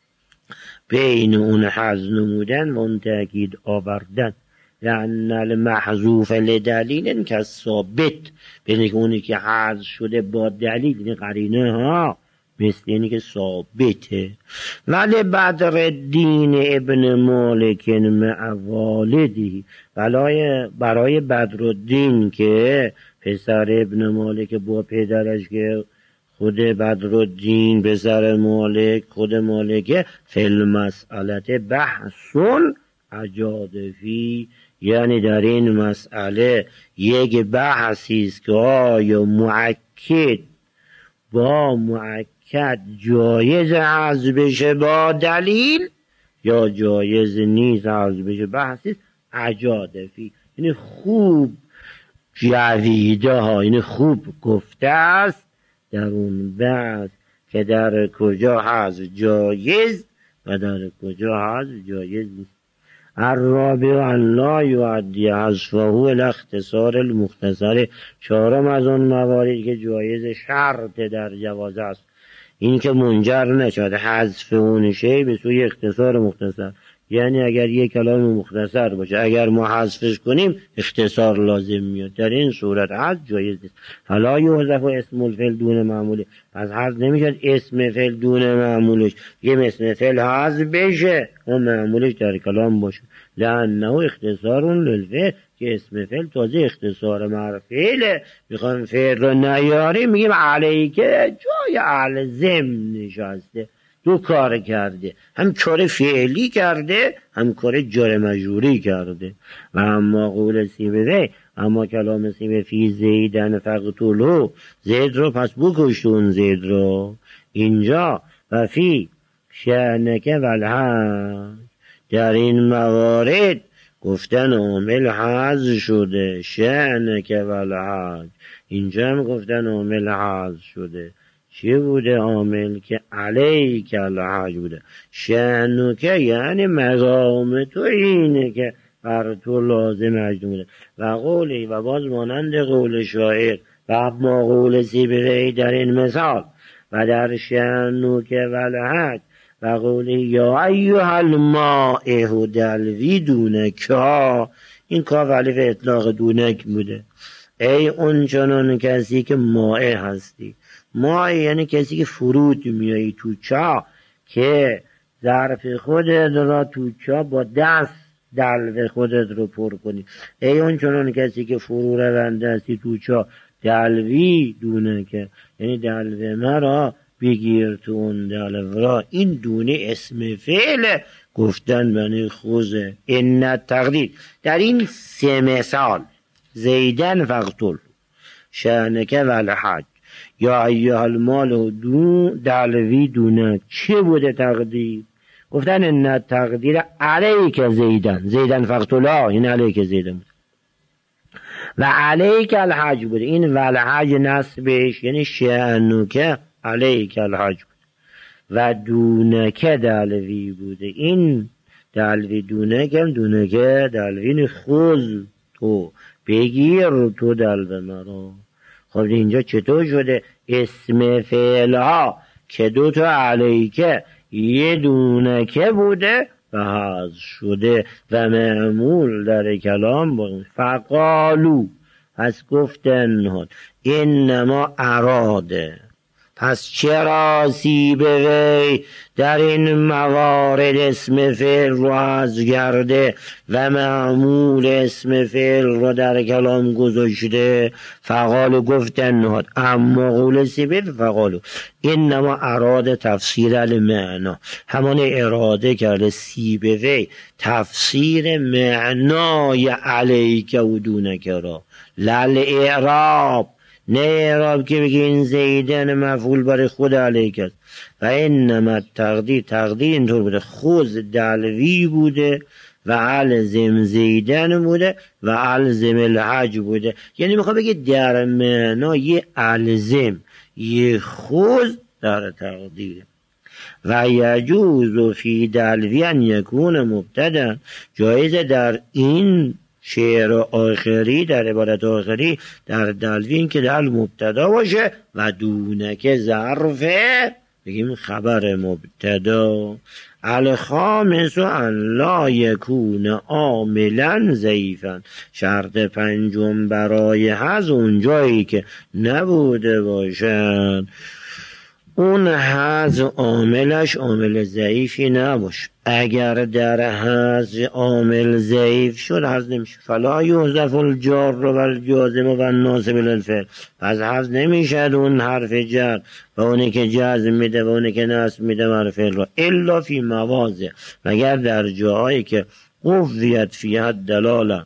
بین اون حذف نمودن و اون تأکید آوردن. لأن المحذوف لدلیل که ثابت، بین که اونی که حذف شده با دلیل، یعنی قرینه ها، مثل اینی که ثابته. ولی بدرالدین ابن مالک مع والدی، برای بدرالدین که پسر ابن مالک با پدرش، که خود بدرالدین پسر مالک خود مالکه، فی المسئلت بحثون اجادفی، یعنی در این مسئله یک بحثی است که آیا مؤکد با مؤکد جایز حذف بشه با دلیل یا جایز نیست حذف بشه. بحثی است اجادفی، یعنی خوب جویده ها، یعنی خوب گفته است در اون بحث که در کجا حذف جایز و در کجا حذف جایز نیست. الرابع ان لا یؤدی حذفه الی اختصار المختصر، چهارم از آن مواردی که جایز شرط در جواز است، این که منجر نشد حذف اون شی به سوی اختصار مختصر، یعنی اگر یک کلام مختصر باشه اگر ما حذفش کنیم اختصار لازم میاد، در این صورت حذف جایز نیست. فلا یحذف اسم الفعل دون معموله، پس حذف نمیشد اسم فعل دون معمولش، یه اسم فعل حذف بشه و معمولش در کلام باشه. لانه اختصار للفعل، که اسم فعل تازه اختصار معرفعله، میخوام فعل رو نیاریم میگیم علیکه، جای اهل ضمن نشسته، دو کار کرده، هم کار فعلی کرده هم کار جار مجروری کرده. و اما قول سیبوی، اما کلام سیبوی فی زیدن فقتلو، زید رو پس بکشتون زید رو اینجا، و فی شأنک والحج، در این موارد گفتن عامل حذف شده، شأنک والحج، اینجا هم گفتن عامل حذف شده. چی بوده عامل؟ که علیک الحج بوده. شأنک یعنی مقام تو اینه که بر تو لازم حج بوده. و قولی، و باز مانند قول شاعر، و اما قول سیبوی در این مثال و در شأنک والحج، و قولی یا ایها المائه دلوی دونک، این کاف الف اطلاق دونک بوده، ای اون چنان کسی که مائه هستی. مائه یعنی کسی که فرود میایی تو چا، که ظرف خودت را تو چا با دست دلو خودت رو پر کنی. ای اون چنان کسی که فرو رونده هستی تو چا، دلوی دونک، یعنی دلو مرا بگیر تو اون دلو را. این دونه اسم فعل گفتن بنی خوزه. این تقدیر در این سه مثال، زیدن فقتل، شأنک والحج، یا ایها المال دلوی دونه، چه بوده تقدیر؟ گفتن این تقدیر علیک زیدن، زیدن فقتلا، این علیک زیدن بود، و علیک الحج بوده. این والحج نصبش یعنی شأنک علیک الحج بود، و دونک دلوی بوده. این دلوی دونک هم دونک دلوی خوز تو، بگیر تو دلو مرا. خب اینجا چطور شده؟ اسم فعل ها که دو تا علیکه یه دونکه بوده و حذف شده و معمول در کلام با فقالو، پس گفتن انما اراده. پس چرا سیبوی در این موارد اسم فعل رو حذف کرده و معمول اسم فعل رو در کلام گذاشته؟ فقالو گفتن، اما قول سیبوی فقالو انما اراده تفسیر المعنا، همان اراده کرده سیبوی تفسیر معنای علیک و دونک را، لل اعراب، نه اعراب که بگی این زیدن مفعول برای خود علیک است. و انما تقدیر اینطور بوده خذ دلوی بوده و الزم زیدن بوده و الزم الحج بوده. یعنی میخواد بگه در معنای الزم یه خذ در تقدیره. و یجوز فی دلوی ان یکون مبتدا، جایزه در این شعر آخری، در عبارت آخری در دلوی این که دل مبتدا باشه و دونک ظرفه بگیم خبر مبتدا. الخامس ان لا یکون عاملا ضعیفا، شرط پنجم برای حذف اون جایی که نبوده باشد اون حذف عاملش عامل ضعیفی نباشه. اگر در حذف عامل ضعیف شد حذف نمیشه. فلا یحذف الجار و الجازم و الناصب للفعل، پس حذف نمیشه اون حرف جر و اونی که جزم میده و اونی که نصب میده مرفعل را، الا فی مواضع، مگر در جاهایی که قویت فیها دلاله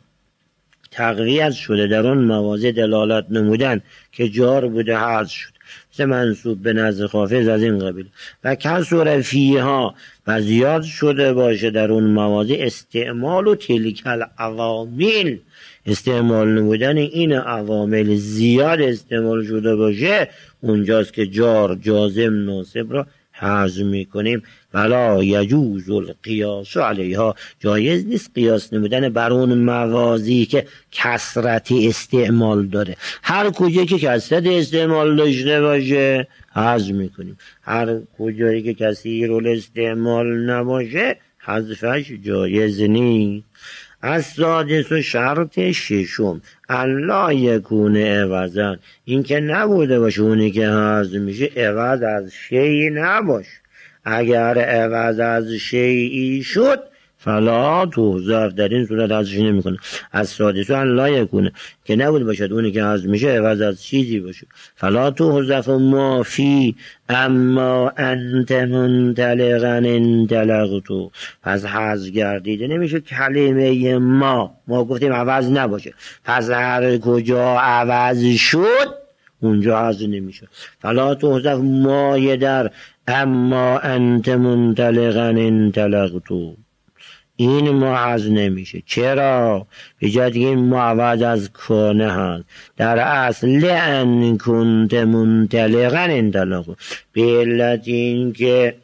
تقویت شده در اون مواضع دلالت نمودن که جار بوده حذف شد، مثل منصوب به نزد حافظ از این قبیل. و کسر فیها و زیاد شده باشه در اون مواضع استعمال و تلک العوامل، استعمال نمودن این عوامل زیاد استعمال شده باشه اونجاست که جار جازم ناصب را حذف میکنیم. ولا یجوز القیاس علیها، جایز نیست قیاس نمودن بر اون مواضعی که کثرت استعمال داره. هر کجا که کثرت استعمال داشته باشه حذف میکنیم، هر کجایی که کثیر الاستعمال نباشه حذفش جایز نیست. از سادس و شرط ششم الا یکون عوضا، این که نبوده باشه اونی که حذف میشه عوض از شیء نباشه. اگر عوض از شیئی شد فلا تحذف، در این صورت حذفش نمیکنه. از سادس و الا یکونه که نبوده باشد اونی که حذف میشه عوض از چیزی باشه. فلا تحذف ما فی اما انت منطلقا انطلقتو، پس حذف گردیده نمیشه کلمه ما گفتیم عوض نباشه، پس هر کجا عوض شد اونجا حذف نمیشه. فلا تحذف ما در اما انت منطلقا انطلقتو، این ما حذف نمیشه. چرا؟ به جای دیگه این ما عوض از کانه هست. در اصل لئن کنت منطلقا انطلقتو، به علت این که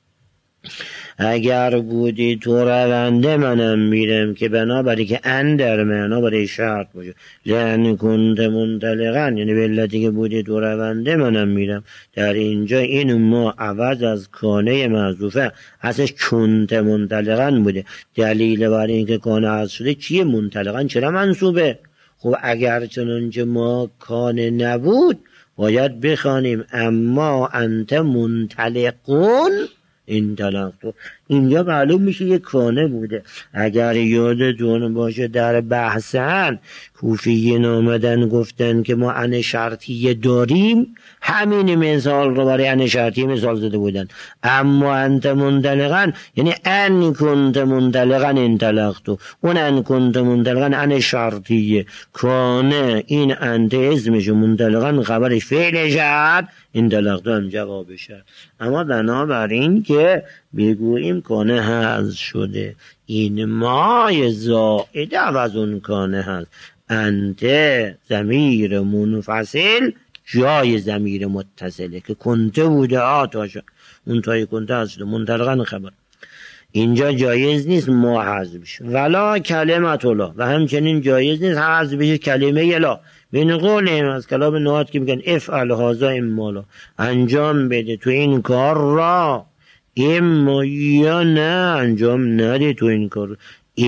اگر بودی تو رونده منم میرم، که بنابراین که ان در معنا برای شرط باشه. لئن کنت منطلقا یعنی به علتی که بودی تو رونده منم میرم. در اینجا این ما عوض از کانه محذوفه، اصلش کنت منطلقا بوده. دلیل برای اینکه کانه حذف شده چیه؟ منطلقا چرا منصوبه؟ خب اگر چنانچه ما کانه نبود باید بخوانیم اما انت منطلقون انطلقتو. اینجا معلوم میشه یک کانه بوده. اگر یادتون باشه در بحثن کوفیین آمدن گفتن که ما ان شرطیه داریم، همین مثال رو برای ان شرطیه مثال زده بودن. اما انت منطلقا یعنی ان کنت منطلقا انطلقتو، اون ان کنت منطلقا ان شرطیه، کانه این انت اسمش، منطلقا خبرش فعل شد، انطلقتو هم جوابش. اما بنابراین که بگوییم کانه حذف شده، این مای زائده از اون کانه هست. انت ضمیر منفصل جای ضمیر متصله که کنته بوده آتاشا، اون تای کنته هست منطلقا خبر. اینجا جایز نیست ما حذف بشه. ولا کلمت الله، و همچنین جایز نیست حذف بشه کلمه لا. بین قولیم از کلام نوات که میگن افعل هذا امالا، انجام بده تو این کار را، اما یا نه انجام نده تو این کار.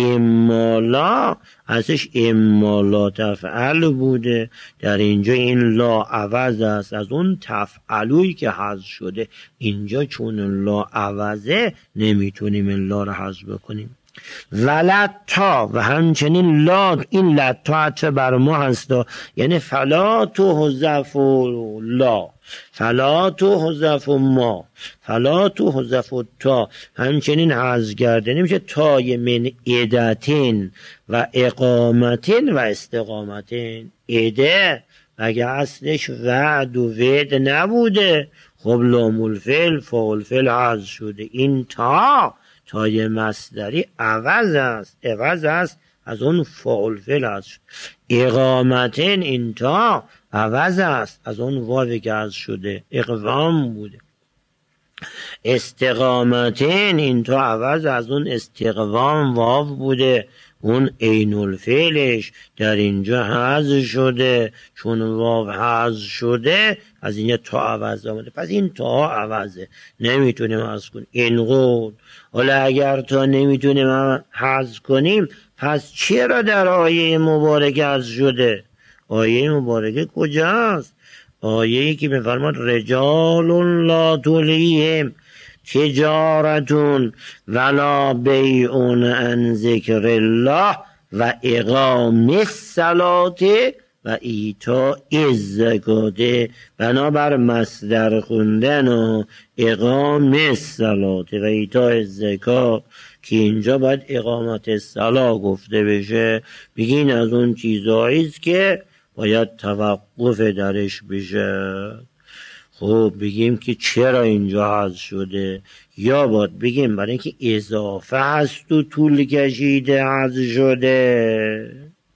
امالا ازش امالا تفعل بوده، در اینجا این لا عوض است از اون تفعلوی که حذف شده. اینجا چون لا عوضه نمیتونیم این لا را حذف بکنیم. ولتا، و همچنین لا، این لتا عطف بر ما هست، یعنی فلا تحذف لا، فلا تحذف ما، فلا تحذف تا، همچنین حذف کرده نمیشه تای من عدتین و اقامتین و استقامتین. عده اگه اصلش وعد و وعد نبوده خب لام الفعل فاعل فعل حذف شده. این تای مصدری عوض است از اون فاعل فعل حذف شده. اقامتن این تا عوض است از اون واو که حذف شده اقوام بوده. استقامتن این تا عوض از اون استقوام واو بوده، اون عین الفعلش در اینجا حذف شده، چون واو حذف شده از اینجا تا عوض آمده، پس این تا عوضه نمیتونیم حذف کنیم. این قول حالا اگر تا نمیتونیم حذف کنیم پس چرا در آیه مبارکه حذف شده؟ آیه مبارکه کجاست؟ آیه‌ای که می‌فرماد رجال لا تلهیهم تجارتون ولا بیع عن ذکر الله و اقام الصلاة و ایتاء الزکات. بنابر مصدر خوندن و اقام الصلاة و ایتاء الزکات که اینجا باید اقامت الصلاة گفته بشه، بگین از اون چیزاییست که باید توقف درش بشه. خب بگیم که چرا اینجا حذف شده، یا باید بگیم برای اینکه اضافه هست و طول کشیده حذف شده.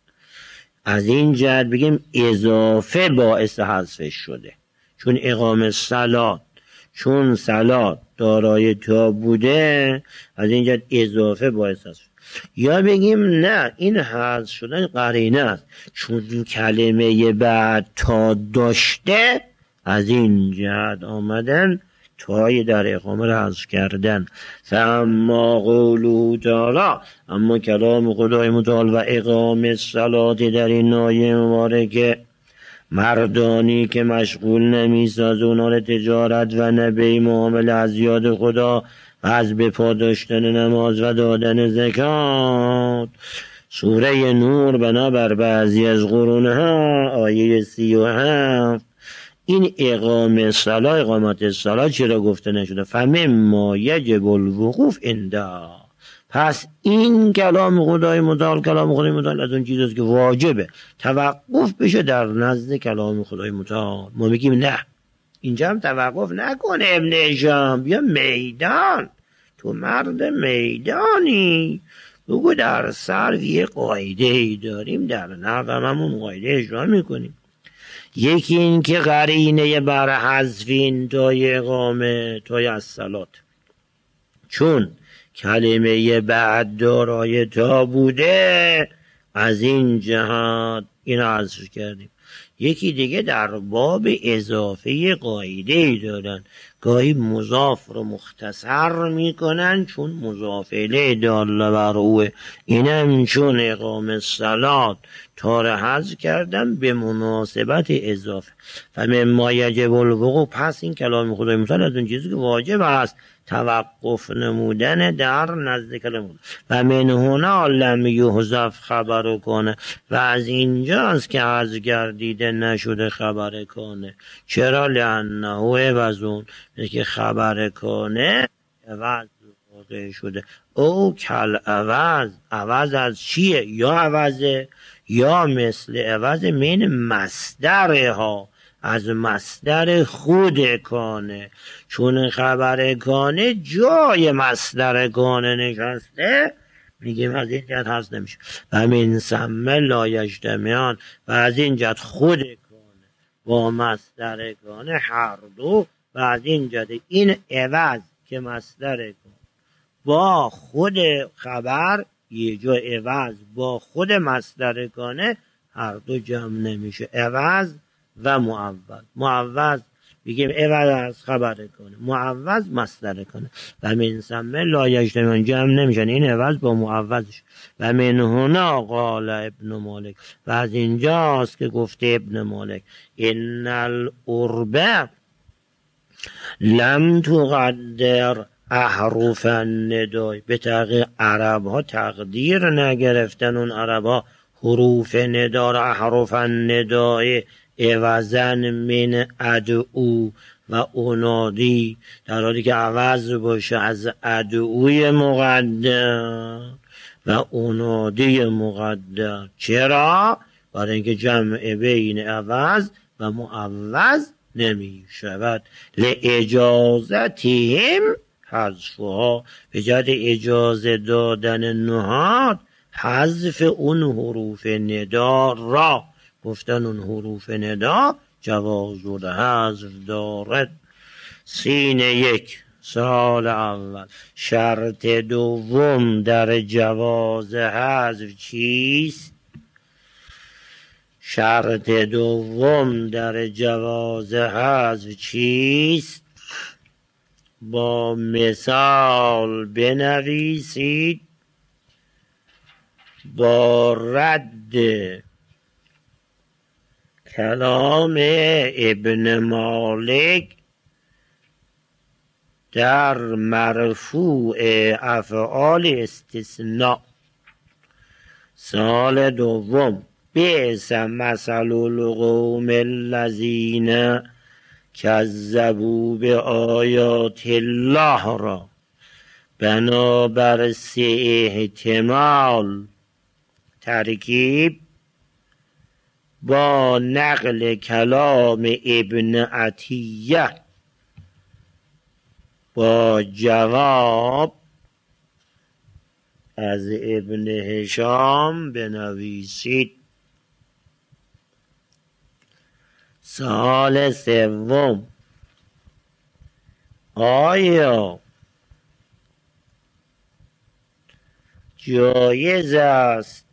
از این جهت بگیم اضافه باعث حذفش شده، چون اقامه صلات، چون صلات دارای تا بوده از این جهت اضافه باعث حذف شده. یا بگیم نه این حذف شدن قرینه است، چون کلمه بعد تا داشته از این جهت آمدن تای در اقامه را حذف کردن. فاما قوله تعالی، اما کلام خدای متعال و اقام الصلاة در این آیه مبارکه، مردانی که مشغول نمیسازه اونا را تجارت و نبی معامله از یاد خدا و از به پا داشتن نماز و دادن زکات. سوره نور بنابر بعضی از قرونها آیه 37 این اقامت الصلاة چرا گفته نشده؟ فمما یجب الوقوف عندها. پس این کلام خدای متعال از اون چیزاست که واجبه توقف بشه در نزد کلام خدای متعال. ما میگیم نه اینجا هم توقف نکنه ابن هشام، بیا میدان، تو مرد میدانی، بگو در صرف یه قاعده ای داریم در نحو همون قاعده اجرا میکنیم. یکی این که قرینه بر حذف این تای اقامه تای الصلاة، چون کلمه بعد دارای تا بوده از این جهت این حذف کردیم. یکی دیگه در باب اضافه قاعده ای دارن، گاهی مضاف رو مختصر میکنن چون مضاف الیه دال بر اوه، اینم چون اقامه الصلاة تا را حذف کردن به مناسبت اضافه. فمما یجب الوقوف، پس این کلام خدای متعال از اون چیزی که واجب است توقف نمودن در نزد کلام خدا. و من هنا لم یحذف خبر کنه، و از اینجاست که حذف گردیده نشده خبر کنه. چرا؟ لانه عوضون، که خبر کنه عوض واقع شده. او کل عوض از چیه؟ یا عوضه یا مثل عوض من مصدرها، از مصدر خود کانه، چون خبر کانه جای مصدر کانه نشسته میگیم از این جهت حذف نمیشه. و من ثم لا یجتمعان، و از این جهت خود کانه با مصدر کانه هر دو، و از این جهت این عوض که مصدر کانه با خود خبر یه جا عوض با خود مصدر کانه هر دو جمع نمیشه، عوض و معوض بگیم عوض از خبر کنه، معوض مصدر کنه. و من ثم لا یجتمعان جمع نمیشن، این عوض با معوضش. و من هنا قال ابن مالک، و از اینجاست که گفته ابن مالک ان العرب لم تقدر احرف الندای، به تحقیق عرب ها تقدیر نگرفتن اون عرب ها حروف ندا را احرف الندای عوضن من ادعو و انادی، در حالی که عوض باشه از ادعوی مقدر و انادی مقدر. چرا؟ برای اینکه جمع بین عوض و معوض نمی شود. لاجازتهم حذفها، به جهت اجازه دادن نهاد حذف اون حروف ندا را. گفتن اون حروف ندا جواز الحذف دارد. سین یک، سال اول. شرط دوم در جواز حذف چیست؟ شرط دوم در جواز حذف چیست؟ با مثال بنویسید. با رد کلام ابن مالک در مرفوع افعال استثناء. سال دوم، بئس مثل القوم الذین کذبوا بآیات الله را بنابر سه احتمال ترکیب با نقل کلام ابن عطیه با جواب از ابن هشام بنویسید. سال سوم، آیا جایز است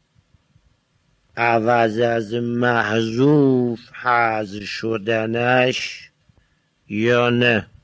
عوض از محذوف حذف شدنش یا نه؟